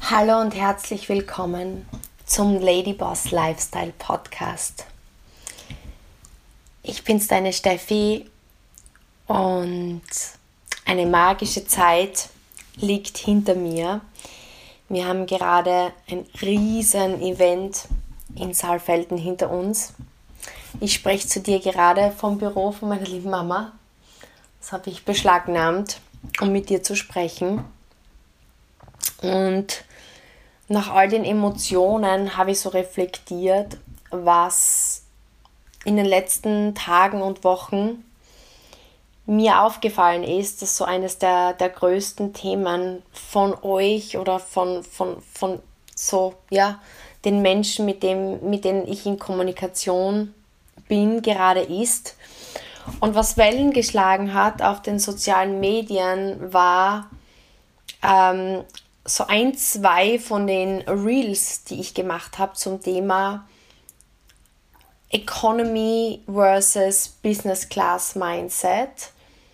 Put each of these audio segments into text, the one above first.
Hallo und herzlich willkommen zum Ladyboss Lifestyle Podcast. Ich bin's, deine Steffi, und eine magische Zeit liegt hinter mir. Wir haben gerade ein riesen Event in Saalfelden hinter uns. Ich spreche zu dir gerade vom Büro von meiner lieben Mama. Das habe ich beschlagnahmt, um mit dir zu sprechen. Und nach all den Emotionen habe ich so reflektiert, was in den letzten Tagen und Wochen mir aufgefallen ist, dass so eines der größten Themen von euch oder von so, ja, den Menschen, mit denen ich in Kommunikation bin, gerade ist. Und was Wellen geschlagen hat auf den sozialen Medien war so 2 von den Reels, die ich gemacht habe zum Thema Economy versus Business Class Mindset.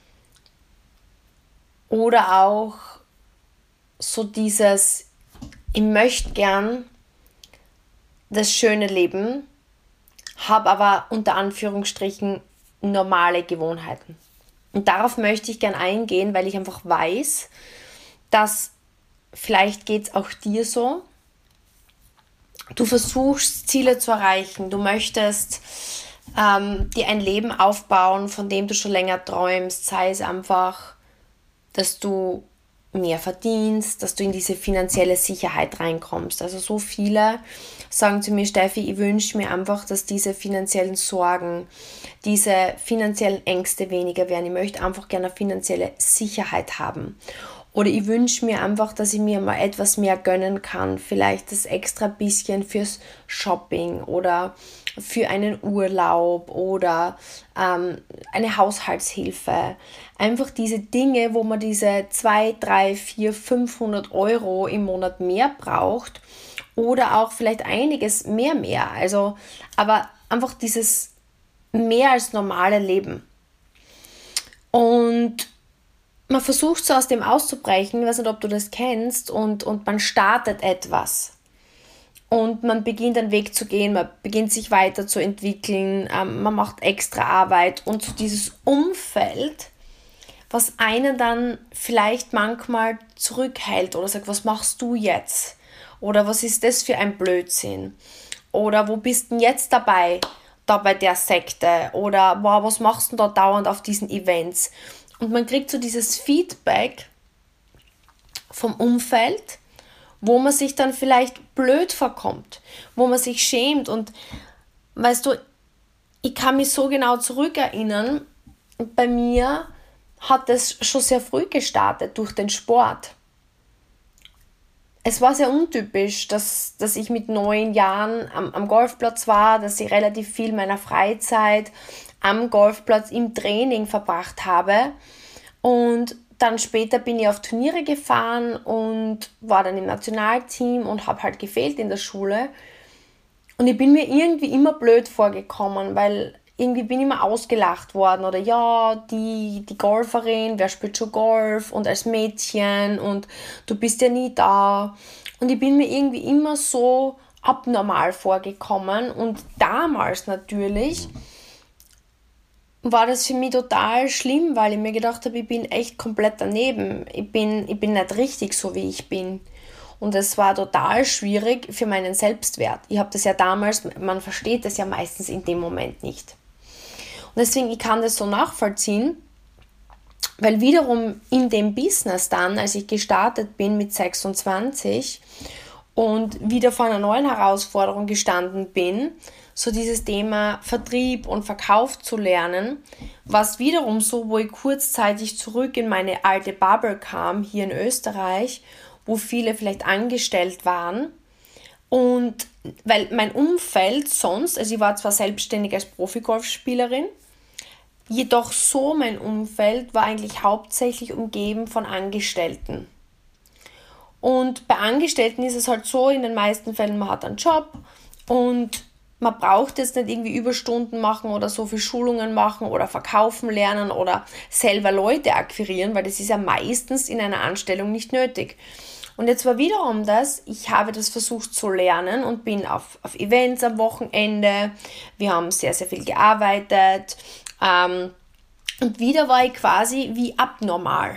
Oder auch so dieses, ich möchte gern das schöne Leben, habe aber unter Anführungsstrichen normale Gewohnheiten. Und darauf möchte ich gern eingehen, weil ich einfach weiß, dass vielleicht geht es auch dir so. Du versuchst, Ziele zu erreichen. Du möchtest dir ein Leben aufbauen, von dem du schon länger träumst. Sei es einfach, dass du mehr verdienst, dass du in diese finanzielle Sicherheit reinkommst. Also so viele sagen zu mir: Steffi, ich wünsche mir einfach, dass diese finanziellen Sorgen, diese finanziellen Ängste weniger werden. Ich möchte einfach gerne eine finanzielle Sicherheit haben. Oder ich wünsche mir einfach, dass ich mir mal etwas mehr gönnen kann. Vielleicht das extra bisschen fürs Shopping oder für einen Urlaub oder eine Haushaltshilfe. Einfach diese Dinge, wo man diese 2, 3, 4, 500 Euro im Monat mehr braucht oder auch vielleicht einiges mehr. Also, aber einfach dieses mehr als normale Leben. Und man versucht so aus dem auszubrechen, ich weiß nicht, ob du das kennst, und man startet etwas. Und man beginnt einen Weg zu gehen, man beginnt sich weiterzuentwickeln, man macht extra Arbeit und so dieses Umfeld, was einen dann vielleicht manchmal zurückhält oder sagt: Was machst du jetzt? Oder was ist das für ein Blödsinn? Oder wo bist denn jetzt dabei, da bei der Sekte? Oder wow, was machst du da dauernd auf diesen Events? Und man kriegt so dieses Feedback vom Umfeld, wo man sich dann vielleicht blöd vorkommt, wo man sich schämt. Und weißt du, ich kann mich so genau zurückerinnern, bei mir hat es schon sehr früh gestartet durch den Sport. Es war sehr untypisch, dass ich mit 9 Jahren am Golfplatz war, dass ich relativ viel meiner Freizeit am Golfplatz im Training verbracht habe. Und dann später bin ich auf Turniere gefahren und war dann im Nationalteam und habe halt gefehlt in der Schule. Und ich bin mir irgendwie immer blöd vorgekommen, weil irgendwie bin ich immer ausgelacht worden. Oder ja, die Golferin, wer spielt schon Golf und als Mädchen und du bist ja nie da. Und ich bin mir irgendwie immer so abnormal vorgekommen. Und damals natürlich war das für mich total schlimm, weil ich mir gedacht habe, ich bin echt komplett daneben. Ich bin nicht richtig so, wie ich bin. Und es war total schwierig für meinen Selbstwert. Ich habe das ja damals, man versteht das ja meistens in dem Moment nicht. Und deswegen, ich kann das so nachvollziehen, weil wiederum in dem Business dann, als ich gestartet bin mit 26 und wieder vor einer neuen Herausforderung gestanden bin, so dieses Thema Vertrieb und Verkauf zu lernen, was wiederum so, wo ich kurzzeitig zurück in meine alte Bubble kam, hier in Österreich, wo viele vielleicht angestellt waren. Und weil mein Umfeld sonst, also ich war zwar selbstständig als Profigolfspielerin, jedoch so mein Umfeld war eigentlich hauptsächlich umgeben von Angestellten. Und bei Angestellten ist es halt so, in den meisten Fällen, man hat einen Job und man braucht jetzt nicht irgendwie Überstunden machen oder so viel Schulungen machen oder verkaufen lernen oder selber Leute akquirieren, weil das ist ja meistens in einer Anstellung nicht nötig. Und jetzt war wiederum ich habe das versucht zu lernen und bin auf Events am Wochenende. Wir haben sehr, sehr viel gearbeitet. Und wieder war ich quasi wie abnormal.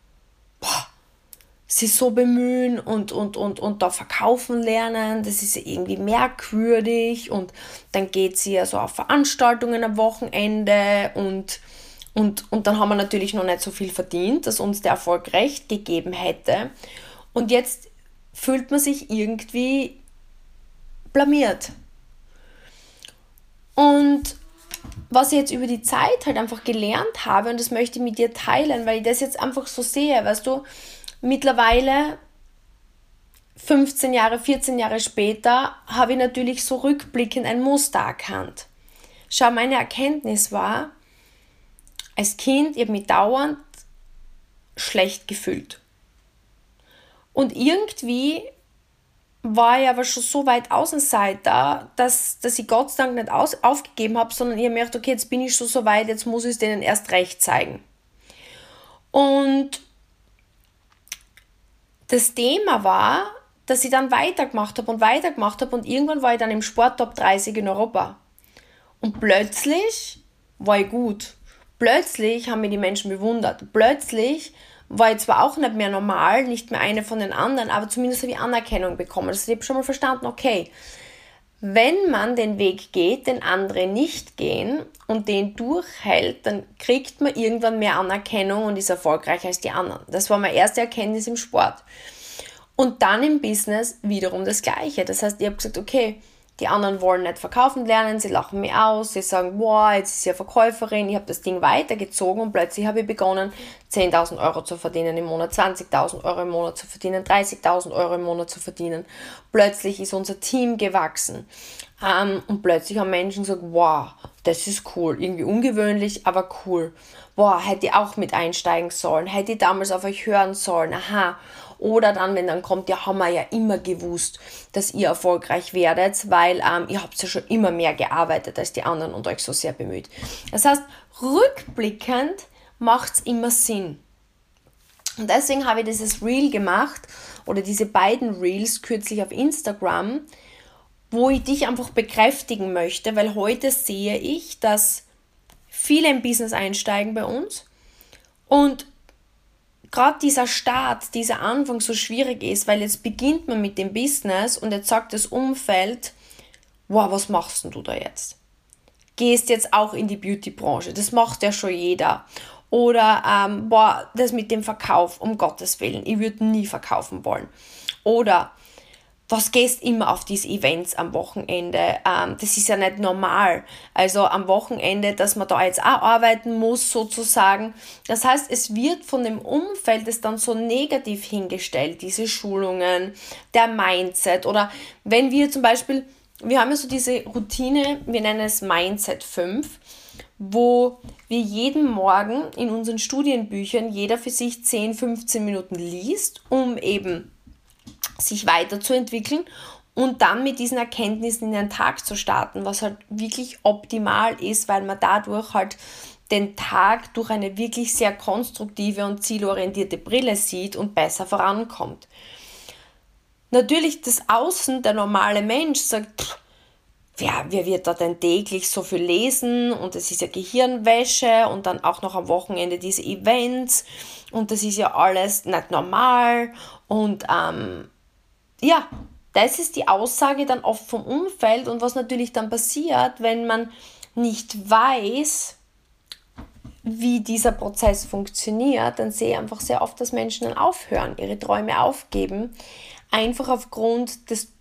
Sie so bemühen und da verkaufen lernen, das ist ja irgendwie merkwürdig, und dann geht sie ja so auf Veranstaltungen am Wochenende und dann haben wir natürlich noch nicht so viel verdient, dass uns der Erfolg recht gegeben hätte, und jetzt fühlt man sich irgendwie blamiert. Und was ich jetzt über die Zeit halt einfach gelernt habe, und das möchte ich mit dir teilen, weil ich das jetzt einfach so sehe, weißt du, mittlerweile 15 Jahre, 14 Jahre später habe ich natürlich so rückblickend ein Muster erkannt. Schau, meine Erkenntnis war, als Kind, ich habe mich dauernd schlecht gefühlt. Und irgendwie war ich aber schon so weit Außenseiter, dass ich Gott sei Dank nicht aufgegeben habe, sondern ich habe mir gedacht, okay, jetzt bin ich schon so weit, jetzt muss ich es denen erst recht zeigen. Und das Thema war, dass ich dann weitergemacht habe und irgendwann war ich dann im Sporttop 30 in Europa. Und plötzlich war ich gut. Plötzlich haben mich die Menschen bewundert. Plötzlich war ich zwar auch nicht mehr normal, nicht mehr eine von den anderen, aber zumindest habe ich Anerkennung bekommen. Also ich habe schon mal verstanden, okay, wenn man den Weg geht, den andere nicht gehen und den durchhält, dann kriegt man irgendwann mehr Anerkennung und ist erfolgreicher als die anderen. Das war meine erste Erkenntnis im Sport. Und dann im Business wiederum das Gleiche. Das heißt, ich habe gesagt, okay, die anderen wollen nicht verkaufen lernen, sie lachen mich aus, sie sagen, boah, jetzt ist sie ja Verkäuferin, ich habe das Ding weitergezogen und plötzlich habe ich begonnen, 10.000 Euro zu verdienen im Monat, 20.000 Euro im Monat zu verdienen, 30.000 Euro im Monat zu verdienen. Plötzlich ist unser Team gewachsen und plötzlich haben Menschen gesagt, wow, das ist cool, irgendwie ungewöhnlich, aber cool. Boah, hätte ich auch mit einsteigen sollen, hätte ich damals auf euch hören sollen, aha. Oder dann, wenn dann kommt, ja, haben wir ja immer gewusst, dass ihr erfolgreich werdet, weil ihr habt ja schon immer mehr gearbeitet als die anderen und euch so sehr bemüht. Das heißt, rückblickend macht es immer Sinn. Und deswegen habe ich dieses Reel gemacht, oder diese beiden Reels kürzlich auf Instagram, wo ich dich einfach bekräftigen möchte, weil heute sehe ich, dass viele im Business einsteigen bei uns und gerade dieser Start, dieser Anfang so schwierig ist, weil jetzt beginnt man mit dem Business und jetzt sagt das Umfeld, wow, was machst denn du da jetzt? Gehst jetzt auch in die Beauty-Branche, das macht ja schon jeder. Oder, boah, das mit dem Verkauf, um Gottes Willen, ich würde nie verkaufen wollen. Oder, was gehst immer auf diese Events am Wochenende? Das ist ja nicht normal. Also am Wochenende, dass man da jetzt auch arbeiten muss, sozusagen. Das heißt, es wird von dem Umfeld es dann so negativ hingestellt, diese Schulungen, der Mindset. Oder wenn wir zum Beispiel, wir haben ja so diese Routine, wir nennen es Mindset 5, wo wir jeden Morgen in unseren Studienbüchern jeder für sich 10, 15 Minuten liest, um eben sich weiterzuentwickeln und dann mit diesen Erkenntnissen in den Tag zu starten, was halt wirklich optimal ist, weil man dadurch halt den Tag durch eine wirklich sehr konstruktive und zielorientierte Brille sieht und besser vorankommt. Natürlich das Außen, der normale Mensch sagt, wer wird da denn täglich so viel lesen, und das ist ja Gehirnwäsche und dann auch noch am Wochenende diese Events und das ist ja alles nicht normal und ja, das ist die Aussage dann oft vom Umfeld, und was natürlich dann passiert, wenn man nicht weiß, wie dieser Prozess funktioniert, dann sehe ich einfach sehr oft, dass Menschen dann aufhören, ihre Träume aufgeben, einfach aufgrund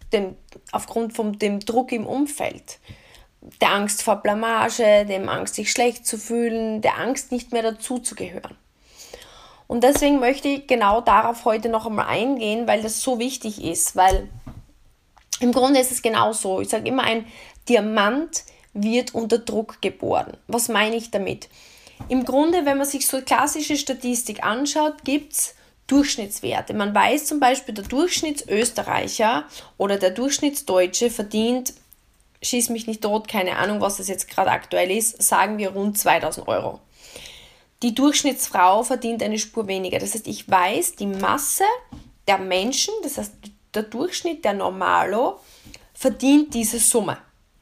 von dem Druck im Umfeld, der Angst vor Blamage, dem Angst, sich schlecht zu fühlen, der Angst, nicht mehr dazuzugehören. Und deswegen möchte ich genau darauf heute noch einmal eingehen, weil das so wichtig ist, weil im Grunde ist es genauso. Ich sage immer, ein Diamant wird unter Druck geboren. Was meine ich damit? Im Grunde, wenn man sich so klassische Statistik anschaut, gibt es Durchschnittswerte. Man weiß zum Beispiel, der Durchschnittsösterreicher oder der Durchschnittsdeutsche verdient, schieß mich nicht tot, keine Ahnung, was das jetzt gerade aktuell ist, sagen wir rund 2.000 Euro. Die Durchschnittsfrau verdient eine Spur weniger. Das heißt, ich weiß, die Masse der Menschen, das heißt der Durchschnitt, der Normalo, verdient diese Summe.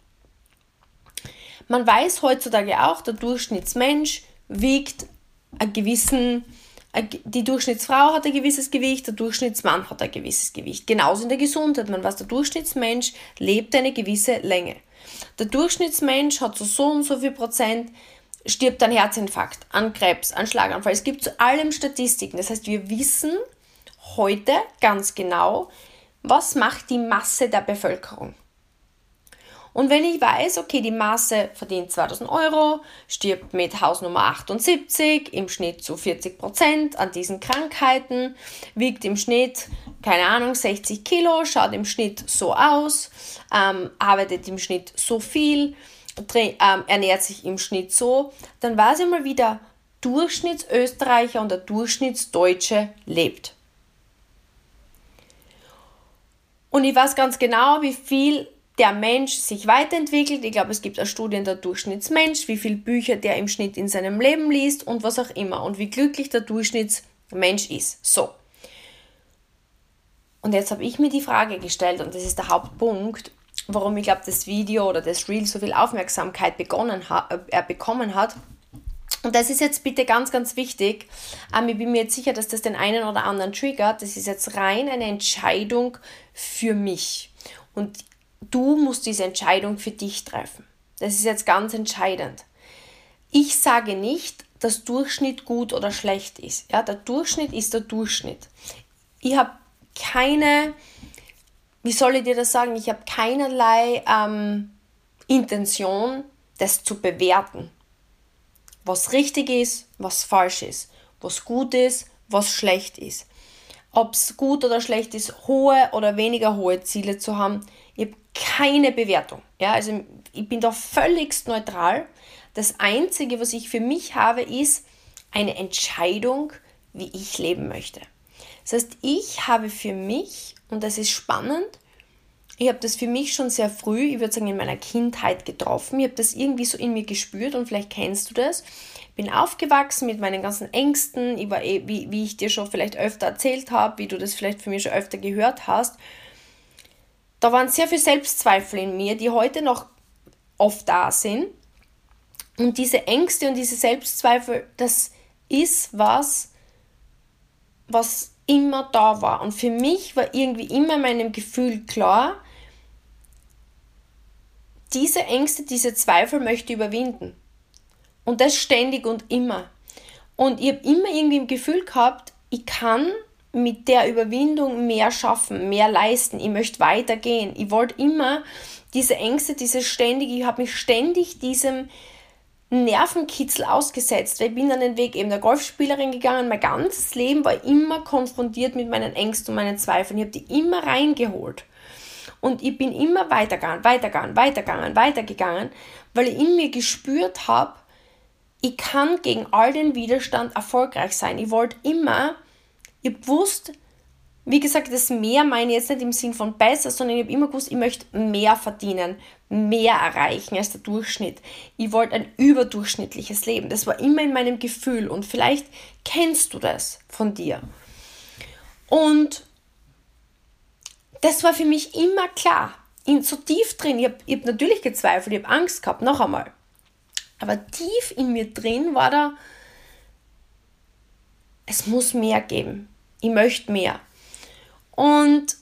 Man weiß heutzutage auch, der Durchschnittsmensch wiegt die Durchschnittsfrau hat ein gewisses Gewicht, der Durchschnittsmann hat ein gewisses Gewicht. Genauso in der Gesundheit. Man weiß, der Durchschnittsmensch lebt eine gewisse Länge. Der Durchschnittsmensch hat so und so viel Prozent, stirbt an Herzinfarkt, an Krebs, an Schlaganfall. Es gibt zu allem Statistiken. Das heißt, wir wissen heute ganz genau, was macht die Masse der Bevölkerung. Und wenn ich weiß, okay, die Masse verdient 2.000 Euro, stirbt mit Hausnummer 78, im Schnitt zu 40% an diesen Krankheiten, wiegt im Schnitt, 60 Kilo, schaut im Schnitt so aus, arbeitet im Schnitt so viel, ernährt sich im Schnitt so, dann weiß ich mal, wie der Durchschnittsösterreicher und der Durchschnittsdeutsche lebt. Und ich weiß ganz genau, wie viel der Mensch sich weiterentwickelt. Ich glaube, es gibt eine Studie, der Durchschnittsmensch, wie viele Bücher der im Schnitt in seinem Leben liest und was auch immer und wie glücklich der Durchschnittsmensch ist. So. Und jetzt habe ich mir die Frage gestellt, und das ist der Hauptpunkt, warum ich glaube, das Video oder das Reel so viel Aufmerksamkeit bekommen hat. Und das ist jetzt bitte ganz, ganz wichtig. Ich bin mir jetzt sicher, dass das den einen oder anderen triggert. Das ist jetzt rein eine Entscheidung für mich. Und du musst diese Entscheidung für dich treffen. Das ist jetzt ganz entscheidend. Ich sage nicht, dass Durchschnitt gut oder schlecht ist. Ja, der Durchschnitt ist der Durchschnitt. Ich habe wie soll ich dir das sagen? Ich habe keinerlei Intention, das zu bewerten. Was richtig ist, was falsch ist. Was gut ist, was schlecht ist. Ob es gut oder schlecht ist, hohe oder weniger hohe Ziele zu haben. Ich habe keine Bewertung. Ja, also ich bin da völlig neutral. Das Einzige, was ich für mich habe, ist eine Entscheidung, wie ich leben möchte. Das heißt, ich habe für mich, und das ist spannend, ich habe das für mich schon sehr früh, ich würde sagen in meiner Kindheit getroffen, ich habe das irgendwie so in mir gespürt und vielleicht kennst du das. Ich bin aufgewachsen mit meinen ganzen Ängsten, ich war wie ich dir schon vielleicht öfter erzählt habe, wie du das vielleicht von mir schon öfter gehört hast. Da waren sehr viele Selbstzweifel in mir, die heute noch oft da sind. Und diese Ängste und diese Selbstzweifel, das ist was immer da war. Und für mich war irgendwie immer in meinem Gefühl klar, diese Ängste, diese Zweifel möchte ich überwinden. Und das ständig und immer. Und ich habe immer irgendwie im Gefühl gehabt, ich kann mit der Überwindung mehr schaffen, mehr leisten. Ich möchte weitergehen. Ich wollte immer diese Ängste, ich habe mich ständig diesem Nervenkitzel ausgesetzt, weil ich bin dann den Weg eben der Golfspielerin gegangen. Mein ganzes Leben war immer konfrontiert mit meinen Ängsten und meinen Zweifeln. Ich habe die immer reingeholt. Und ich bin immer weitergegangen, weil ich in mir gespürt habe, ich kann gegen all den Widerstand erfolgreich sein. Ich wollte immer, ich habe gewusst, wie gesagt, das mehr meine ich jetzt nicht im Sinn von besser, sondern ich habe immer gewusst, ich möchte mehr verdienen, mehr erreichen als der Durchschnitt. Ich wollte ein überdurchschnittliches Leben. Das war immer in meinem Gefühl und vielleicht kennst du das von dir. Und das war für mich immer klar. So tief drin, ich hab natürlich gezweifelt, ich habe Angst gehabt, noch einmal. Aber tief in mir drin war da, es muss mehr geben. Ich möchte mehr. Und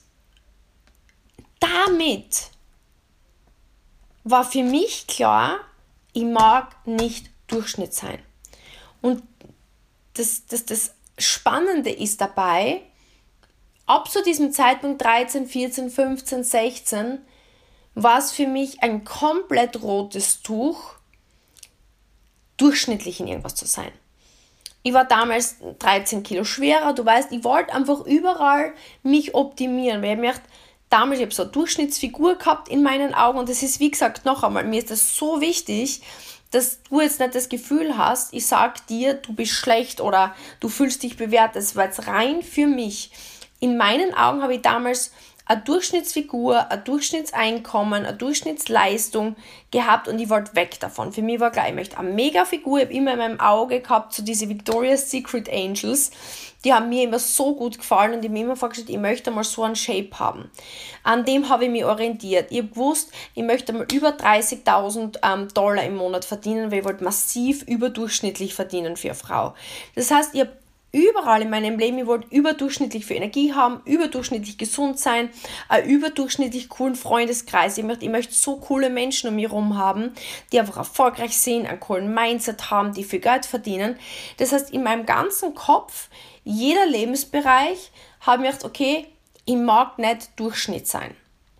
damit war für mich klar, ich mag nicht Durchschnitt sein. Und das Spannende ist dabei, ab zu diesem Zeitpunkt 13, 14, 15, 16 war es für mich ein komplett rotes Tuch, durchschnittlich in irgendwas zu sein. Ich war damals 13 Kilo schwerer, du weißt, ich wollte einfach überall mich optimieren, weil ich mir gedacht, damals, ich habe so eine Durchschnittsfigur gehabt in meinen Augen und das ist, wie gesagt, noch einmal, mir ist das so wichtig, dass du jetzt nicht das Gefühl hast, ich sag dir, du bist schlecht oder du fühlst dich bewertet. Das war jetzt rein für mich. In meinen Augen habe ich damals eine Durchschnittsfigur, ein Durchschnittseinkommen, eine Durchschnittsleistung gehabt und ich wollte weg davon. Für mich war klar, ich möchte eine Mega-Figur, ich habe immer in meinem Auge gehabt, so diese Victoria's Secret Angels, die haben mir immer so gut gefallen und ich habe mir immer vorgestellt, ich möchte mal so einen Shape haben. An dem habe ich mich orientiert. Ich habe gewusst, ich möchte mal über 30.000 Dollar im Monat verdienen, weil ich wollte massiv überdurchschnittlich verdienen für eine Frau. Das heißt, ich habe überall in meinem Leben, ich wollte überdurchschnittlich viel Energie haben, überdurchschnittlich gesund sein, einen überdurchschnittlich coolen Freundeskreis. Ich möchte so coole Menschen um mich herum haben, die einfach erfolgreich sind, einen coolen Mindset haben, die viel Geld verdienen. Das heißt, in meinem ganzen Kopf, jeder Lebensbereich, habe ich gedacht, okay, ich mag nicht Durchschnitt sein.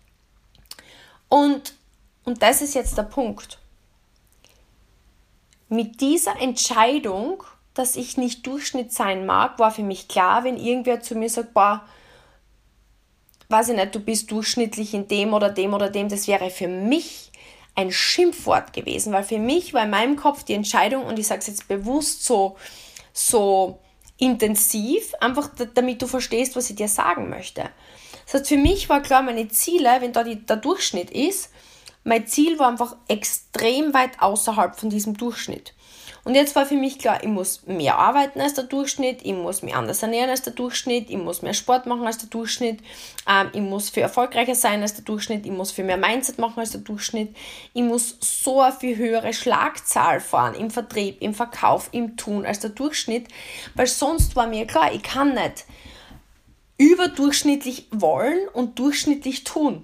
Und das ist jetzt der Punkt. Mit dieser Entscheidung, dass ich nicht Durchschnitt sein mag, war für mich klar, wenn irgendwer zu mir sagt, boah, weiß ich nicht, du bist durchschnittlich in dem oder dem oder dem, das wäre für mich ein Schimpfwort gewesen, weil für mich war in meinem Kopf die Entscheidung, und ich sage es jetzt bewusst so intensiv, einfach damit du verstehst, was ich dir sagen möchte. Das heißt, für mich war klar, meine Ziele, wenn da der Durchschnitt ist, mein Ziel war einfach extrem weit außerhalb von diesem Durchschnitt. Und jetzt war für mich klar, ich muss mehr arbeiten als der Durchschnitt, ich muss mich anders ernähren als der Durchschnitt, ich muss mehr Sport machen als der Durchschnitt, ich muss viel erfolgreicher sein als der Durchschnitt, ich muss viel mehr Mindset machen als der Durchschnitt, ich muss so eine viel höhere Schlagzahl fahren im Vertrieb, im Verkauf, im Tun als der Durchschnitt, weil sonst war mir klar, ich kann nicht überdurchschnittlich wollen und durchschnittlich tun.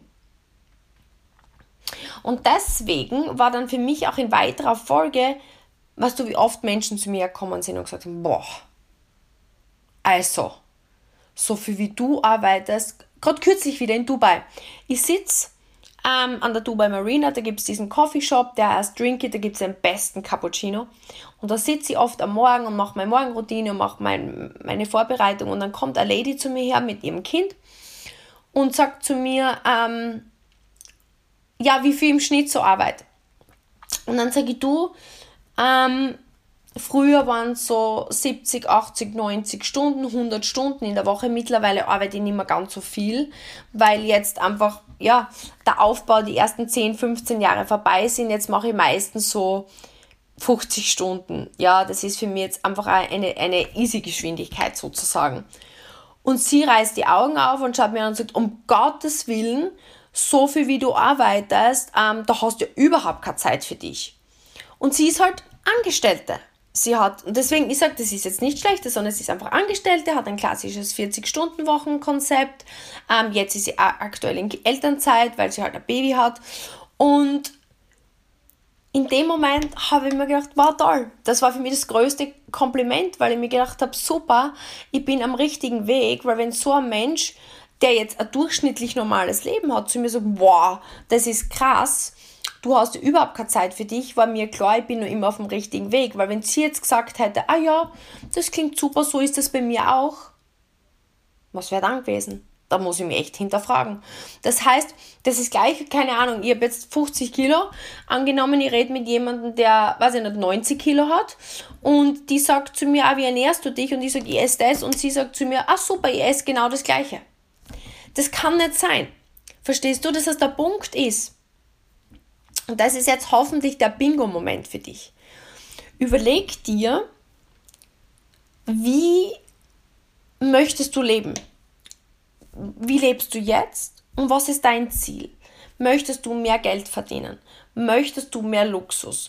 Und deswegen war dann für mich auch in weiterer Folge, weißt du, wie oft Menschen zu mir gekommen sind und gesagt haben, boah, also, so viel wie du arbeitest, gerade kürzlich wieder in Dubai. Ich sitze an der Dubai Marina, da gibt es diesen Coffeeshop, der heißt Drinky, da gibt es den besten Cappuccino. Und da sitze ich oft am Morgen und mache meine Morgenroutine und mache meine Vorbereitung. Und dann kommt eine Lady zu mir her mit ihrem Kind und sagt zu mir, ja, wie viel im Schnitt so arbeitet. Und dann sage ich, du, früher waren es so 70, 80, 90 Stunden, 100 Stunden in der Woche. Mittlerweile arbeite ich nicht mehr ganz so viel, weil jetzt einfach, ja, der Aufbau, die ersten 10, 15 Jahre vorbei sind. Jetzt mache ich meistens so 50 Stunden. Ja, das ist für mich jetzt einfach eine Easy-Geschwindigkeit sozusagen. Und sie reißt die Augen auf und schaut mir an und sagt, um Gottes Willen, so viel wie du arbeitest, da hast du überhaupt keine Zeit für dich. Und sie ist halt Angestellte. Sie hat, und deswegen, ich sage, das ist jetzt nicht schlecht, sondern es ist einfach Angestellte, hat ein klassisches 40-Stunden-Wochen-Konzept. Jetzt ist sie aktuell in Elternzeit, weil sie halt ein Baby hat. Und in dem Moment habe ich mir gedacht, wow, toll. Das war für mich das größte Kompliment, weil ich mir gedacht habe, super, ich bin am richtigen Weg, weil wenn so ein Mensch, der jetzt ein durchschnittlich normales Leben hat, zu mir sagt, wow, das ist krass, du hast überhaupt keine Zeit für dich, war mir klar, ich bin nur immer auf dem richtigen Weg. Weil wenn sie jetzt gesagt hätte, ah ja, das klingt super, so ist das bei mir auch, was wäre dann gewesen? Da muss ich mich echt hinterfragen. Das heißt, das ist gleich, keine Ahnung, ich habe jetzt 50 Kilo, angenommen, ich rede mit jemandem, der, weiß ich nicht, 90 Kilo hat und die sagt zu mir, wie ernährst du dich? Und ich sage, ich esse das und sie sagt zu mir, super, ich esse genau das Gleiche. Das kann nicht sein. Verstehst du, dass das der Punkt ist? Und das ist jetzt hoffentlich der Bingo-Moment für dich. Überleg dir, wie möchtest du leben? Wie lebst du jetzt? Und was ist dein Ziel? Möchtest du mehr Geld verdienen? Möchtest du mehr Luxus?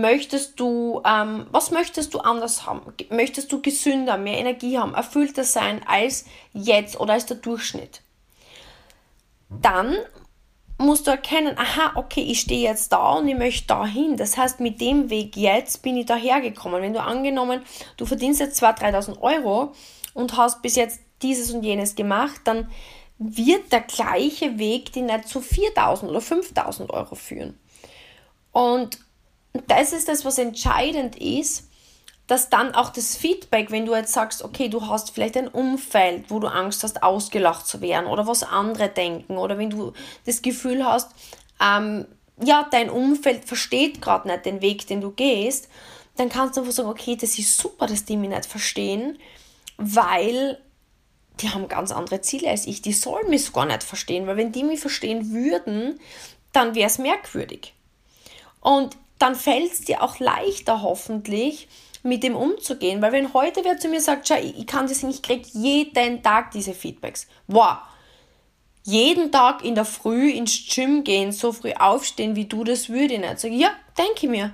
Was möchtest du anders haben? Möchtest du gesünder, mehr Energie haben, erfüllter sein als jetzt oder als der Durchschnitt? Dann musst du erkennen, aha, okay, ich stehe jetzt da und ich möchte da hin. Das heißt, mit dem Weg jetzt bin ich da hergekommen. Wenn du angenommen, du verdienst jetzt 2.000, 3.000 Euro und hast bis jetzt dieses und jenes gemacht, dann wird der gleiche Weg dich nicht zu 4.000 oder 5.000 Euro führen. Und das ist das, was entscheidend ist, dass dann auch das Feedback, wenn du jetzt sagst, okay, du hast vielleicht ein Umfeld, wo du Angst hast, ausgelacht zu werden oder was andere denken, oder wenn du das Gefühl hast, dein Umfeld versteht gerade nicht den Weg, den du gehst, dann kannst du einfach sagen, okay, das ist super, dass die mich nicht verstehen, weil die haben ganz andere Ziele als ich, die sollen mich gar nicht verstehen, weil wenn die mich verstehen würden, dann wäre es merkwürdig. Und dann fällt es dir auch leichter hoffentlich, mit dem umzugehen, weil wenn heute wer zu mir sagt, schau, ich kann das nicht, ich kriege jeden Tag diese Feedbacks. Wow, jeden Tag in der Früh ins Gym gehen, so früh aufstehen, wie du, das würde ich nicht. Sag ich, ja, denke ich mir.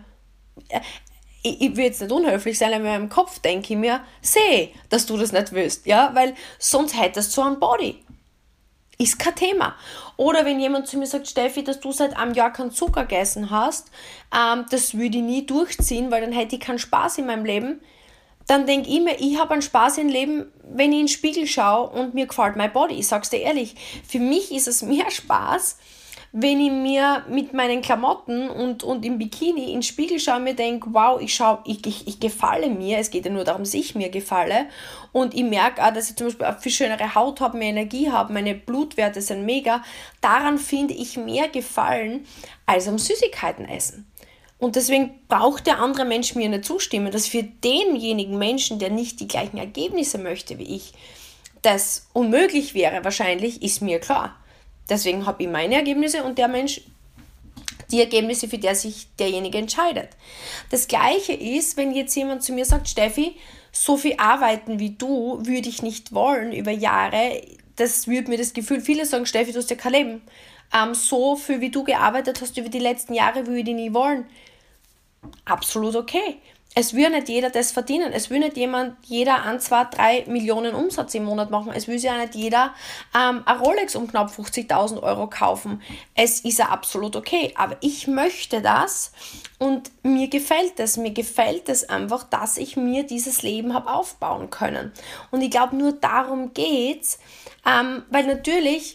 Ich will jetzt nicht unhöflich sein, aber in meinem Kopf denke ich mir, sehe, dass du das nicht willst, ja, weil sonst hättest du so einen Body. Ist kein Thema. Oder wenn jemand zu mir sagt, Steffi, dass du seit einem Jahr keinen Zucker gegessen hast, das würde ich nie durchziehen, weil dann hätte ich keinen Spaß in meinem Leben. Dann denke ich mir, ich habe einen Spaß im Leben, wenn ich in den Spiegel schaue und mir gefällt mein Body. Ich sag's dir ehrlich, für mich ist es mehr Spaß, wenn ich mir mit meinen Klamotten und im Bikini in den Spiegel schaue und mir denke, wow, ich gefalle mir. Es geht ja nur darum, dass ich mir gefalle. Und ich merke auch, dass ich zum Beispiel eine viel schönere Haut habe, mehr Energie habe, meine Blutwerte sind mega. Daran finde ich mehr Gefallen als am Süßigkeiten essen. Und deswegen braucht der andere Mensch mir nicht zustimmen, dass für denjenigen Menschen, der nicht die gleichen Ergebnisse möchte wie ich, das unmöglich wäre wahrscheinlich, ist mir klar. Deswegen habe ich meine Ergebnisse und der Mensch die Ergebnisse, für die sich derjenige entscheidet. Das Gleiche ist, wenn jetzt jemand zu mir sagt, Steffi, so viel arbeiten wie du würde ich nicht wollen über Jahre. Das würde mir das Gefühl, viele sagen, Steffi, du hast ja kein Leben. So viel wie du gearbeitet hast über die letzten Jahre, würde ich nie wollen. Absolut okay. Es will nicht jeder das verdienen. Es will nicht jeder 1, 2, 3 Millionen Umsatz im Monat machen. Es will sich ja nicht jeder ein Rolex um knapp 50.000 Euro kaufen. Es ist ja absolut okay. Aber ich möchte das und mir gefällt es. Mir gefällt es einfach, dass ich mir dieses Leben habe aufbauen können. Und ich glaube, nur darum geht's, weil natürlich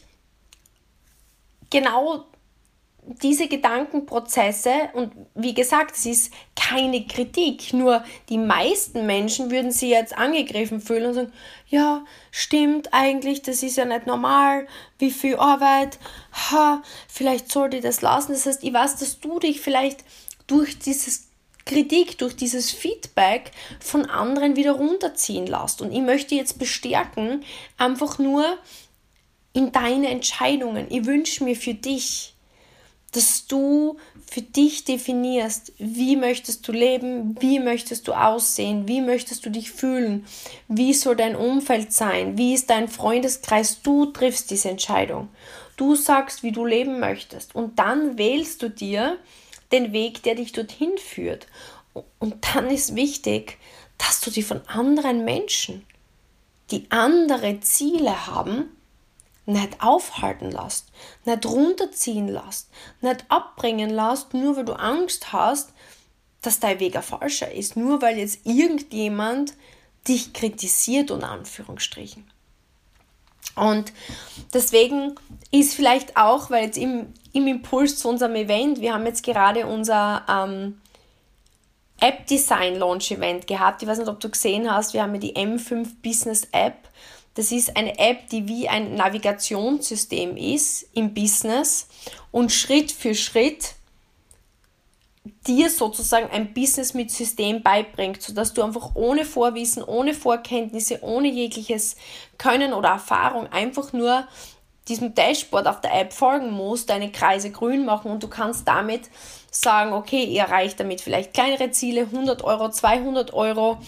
genau diese Gedankenprozesse, und wie gesagt, es ist keine Kritik, nur die meisten Menschen würden sich jetzt angegriffen fühlen und sagen, ja, stimmt eigentlich, das ist ja nicht normal, wie viel Arbeit, vielleicht sollte ich das lassen. Das heißt, ich weiß, dass du dich vielleicht durch dieses Kritik, durch dieses Feedback von anderen wieder runterziehen lässt. Und ich möchte jetzt bestärken, einfach nur in deine Entscheidungen. Ich wünsche mir für dich, dass du für dich definierst, wie möchtest du leben, wie möchtest du aussehen, wie möchtest du dich fühlen, wie soll dein Umfeld sein, wie ist dein Freundeskreis, du triffst diese Entscheidung. Du sagst, wie du leben möchtest und dann wählst du dir den Weg, der dich dorthin führt. Und dann ist wichtig, dass du dich von anderen Menschen, die andere Ziele haben, nicht aufhalten lässt, nicht runterziehen lässt, nicht abbringen lässt, nur weil du Angst hast, dass dein Weg ein falscher ist, nur weil jetzt irgendjemand dich kritisiert, unter Anführungsstrichen. Und deswegen ist vielleicht auch, weil jetzt im Impuls zu unserem Event, wir haben jetzt gerade unser App-Design-Launch-Event gehabt, ich weiß nicht, ob du gesehen hast, wir haben ja die M5 Business App. Das ist eine App, die wie ein Navigationssystem ist im Business und Schritt für Schritt dir sozusagen ein Business mit System beibringt, sodass du einfach ohne Vorwissen, ohne Vorkenntnisse, ohne jegliches Können oder Erfahrung einfach nur diesem Dashboard auf der App folgen musst, deine Kreise grün machen und du kannst damit sagen, okay, ihr erreicht damit vielleicht kleinere Ziele, 100 Euro, 200 Euro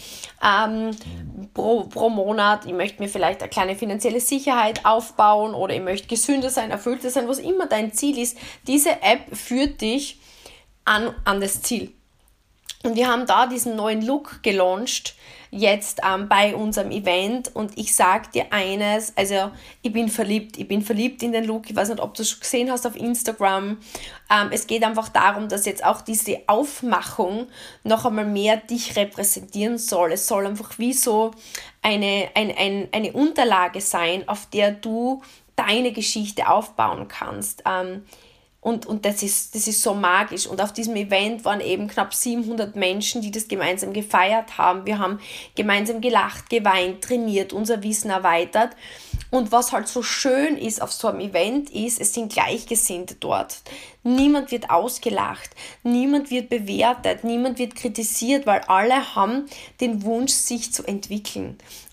pro Monat. Ich möchte mir vielleicht eine kleine finanzielle Sicherheit aufbauen oder ich möchte gesünder sein, erfüllter sein, was immer dein Ziel ist. Diese App führt dich an das Ziel. Und wir haben da diesen neuen Look gelauncht, jetzt bei unserem Event und ich sage dir eines, also ich bin verliebt in den Look, ich weiß nicht, ob du es schon gesehen hast auf Instagram, es geht einfach darum, dass jetzt auch diese Aufmachung noch einmal mehr dich repräsentieren soll, es soll einfach wie so eine Unterlage sein, auf der du deine Geschichte aufbauen kannst, und das ist so magisch. Und auf diesem Event waren eben knapp 700 Menschen, die das gemeinsam gefeiert haben. Wir haben gemeinsam gelacht, geweint, trainiert, unser Wissen erweitert. Und was halt so schön ist auf so einem Event ist, es sind Gleichgesinnte dort. Niemand wird ausgelacht, niemand wird bewertet, niemand wird kritisiert, weil alle haben den Wunsch, sich zu entwickeln.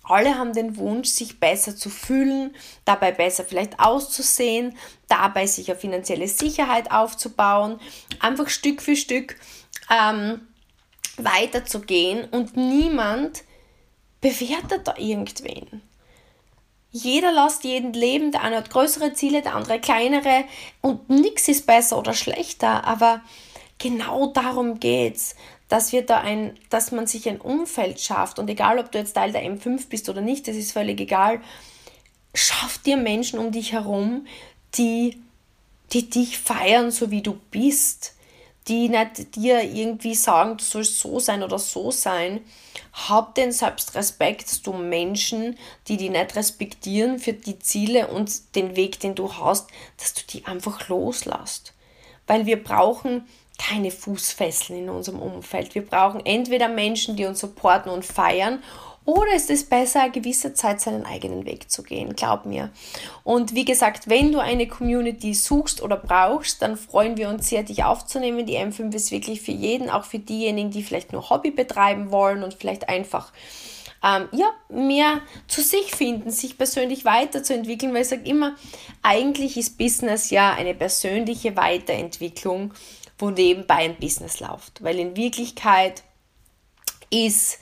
Alle haben den Wunsch, sich besser zu fühlen, dabei besser vielleicht auszusehen, dabei sich eine finanzielle Sicherheit aufzubauen, einfach Stück für Stück weiterzugehen, und niemand bewertet da irgendwen. Jeder lässt jeden leben, der eine hat größere Ziele, der andere kleinere, und nichts ist besser oder schlechter, aber genau darum geht's, dass man sich ein Umfeld schafft, und egal, ob du jetzt Teil der M5 bist oder nicht, das ist völlig egal, schaff dir Menschen um dich herum, die dich feiern, so wie du bist, die nicht dir irgendwie sagen, du sollst so sein oder so sein. Hab den Selbstrespekt, dass du Menschen, die nicht respektieren für die Ziele und den Weg, den du hast, dass du die einfach loslässt. Weil wir brauchen keine Fußfesseln in unserem Umfeld. Wir brauchen entweder Menschen, die uns supporten und feiern, oder ist es besser, eine gewisse Zeit seinen eigenen Weg zu gehen, glaub mir. Und wie gesagt, wenn du eine Community suchst oder brauchst, dann freuen wir uns sehr, dich aufzunehmen. Die M5 ist wirklich für jeden, auch für diejenigen, die vielleicht nur Hobby betreiben wollen und vielleicht einfach mehr zu sich finden, sich persönlich weiterzuentwickeln, weil ich sage immer, eigentlich ist Business ja eine persönliche Weiterentwicklung, wo nebenbei ein Business läuft. Weil in Wirklichkeit ist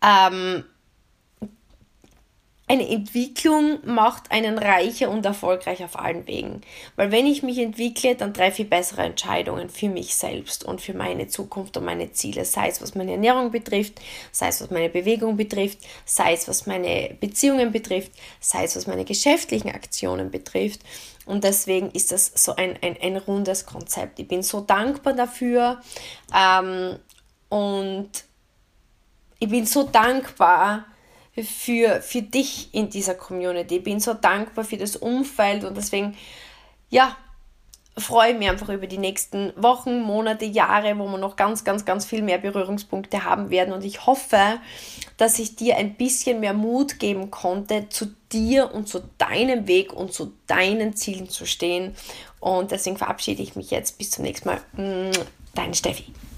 eine Entwicklung macht einen reicher und erfolgreich auf allen Wegen. Weil wenn ich mich entwickle, dann treffe ich bessere Entscheidungen für mich selbst und für meine Zukunft und meine Ziele. Sei es, was meine Ernährung betrifft, sei es, was meine Bewegung betrifft, sei es, was meine Beziehungen betrifft, sei es, was meine geschäftlichen Aktionen betrifft. Und deswegen ist das so ein rundes Konzept. Ich bin so dankbar dafür und ich bin so dankbar für dich in dieser Community. Ich bin so dankbar für das Umfeld, und deswegen, freue ich mich einfach über die nächsten Wochen, Monate, Jahre, wo wir noch ganz, ganz, ganz viel mehr Berührungspunkte haben werden, und ich hoffe, dass ich dir ein bisschen mehr Mut geben konnte, zu dir und zu deinem Weg und zu deinen Zielen zu stehen, und deswegen verabschiede ich mich jetzt. Bis zum nächsten Mal. Deine Steffi.